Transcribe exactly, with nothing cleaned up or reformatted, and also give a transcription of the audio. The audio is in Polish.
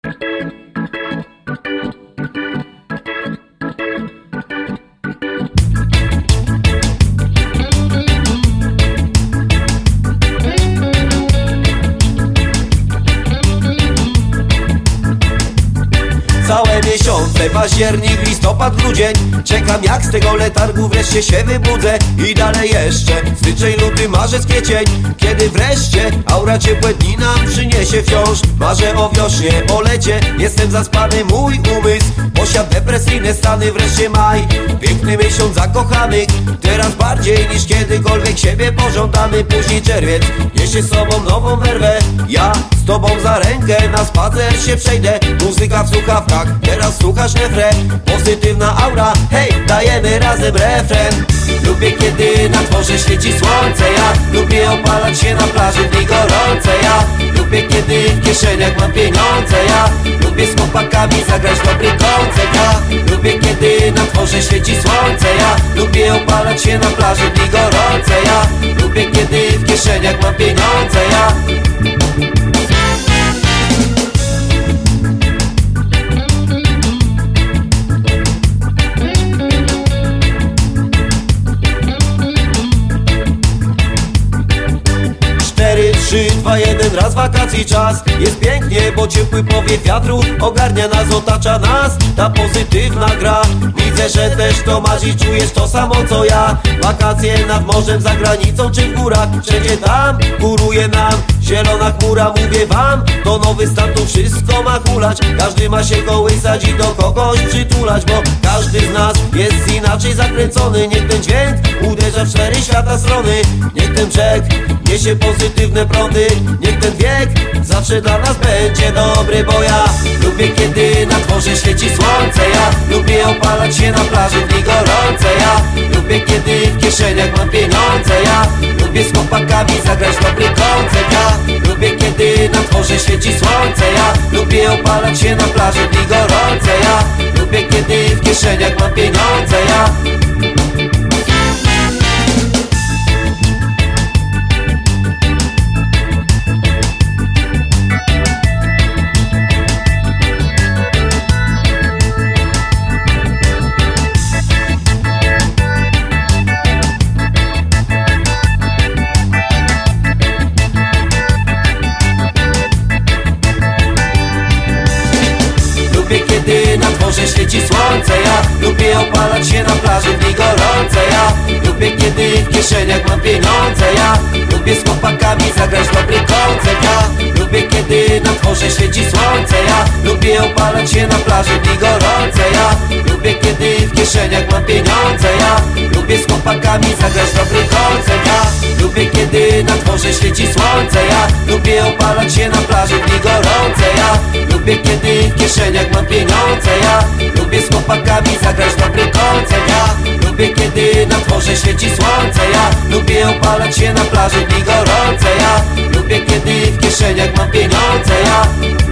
Całe miesiące, październik, listopad, grudzień. Czekam jak z tego letargu wreszcie się wybudzę. I dalej jeszcze styczeń, luty, marzec, kwiecień, kiedy wreszcie aura ciepłe dni nam przyniesie wciąż. Marzę o wiośnie, o lecie, jestem zaspany, mój umysł posiadł depresyjne stany. Wreszcie maj, piękny miesiąc zakochanych, teraz bardziej niż kiedykolwiek siebie pożądamy. Później czerwiec niesie z sobą nową werwę. Ja z tobą za rękę na spacer się przejdę. Muzyka w słuchawkach, teraz słuchasz refren. Pozytywna aura, hej, dajemy razem refren. Lubię kiedy na dworze świeci słońce. Ja lubię opalać się na plaży w dni gorące. Ja lubię kiedy w kieszeniach mam pieniądze. Ja lubię z chłopakami zagrać dobry koncert. Ja lubię kiedy na dworze świeci słońce. Ja lubię opalać się na plaży w dni gorące. Ja lubię kiedy w kieszeniach mam pieniądze. Ja trzy, dwa, jeden, raz wakacji czas. Jest pięknie, bo ciepły powiew wiatru ogarnia nas, otacza nas ta pozytywna gra. Widzę, że też to masz i czujesz to samo co ja. Wakacje nad morzem, za granicą czy w górach, wszędzie tam góruje nam zielona chmura. Mówię wam, to nowy stan, tu wszystko ma hulać. Każdy ma się kołysać i do kogoś przytulać, bo każdy z nas jest inaczej zakręcony. Niech ten dźwięk uderza w cztery świata strony. Niech ten brzeg niesie pozytywne prądy. Niech ten wiek zawsze dla nas będzie dobry, bo ja lubię kiedy na dworze świeci słońce. Ja lubię opalać się na plaży w dni gorące. Ja lubię kiedy w kieszeniach mam pieniądze. Ja lubię z chłopakami zagrać dobry koncert. Ja lubię kiedy na dworze świeci słońce. Ja lubię opalać się na plaży w dni gorące. Ja lubię kiedy w kieszeniach mam pieniądze. Ja lubię kiedy na dworze świeci słońce. Ja lubię opalać się na plaży w dni gorące. Ja lubię kiedy w kieszeniach mam pieniądze. Ja lubię z chłopakami zagrać dobry koncert. Ja lubię kiedy na dworze świeci słońce. Ja lubię opalać się na plaży w dni gorące. Ja lubię kiedy w kieszeniach mam pieniądze. Ja lubię z chłopakami zagrać dobry koncert. Ja lubię kiedy na dworze świeci słońce. Ja lubię opalać się na plaży w dni gorące. Ja lubię kiedy w kieszeniach mam pieniądze. Ja lubię z chłopakami zagrać dobry koncert. Ja lubię kiedy na dworze świeci słońce. Ja lubię opalać się na plaży w dni gorące. Ja lubię kiedy w kieszeniach mam pieniądze. Ja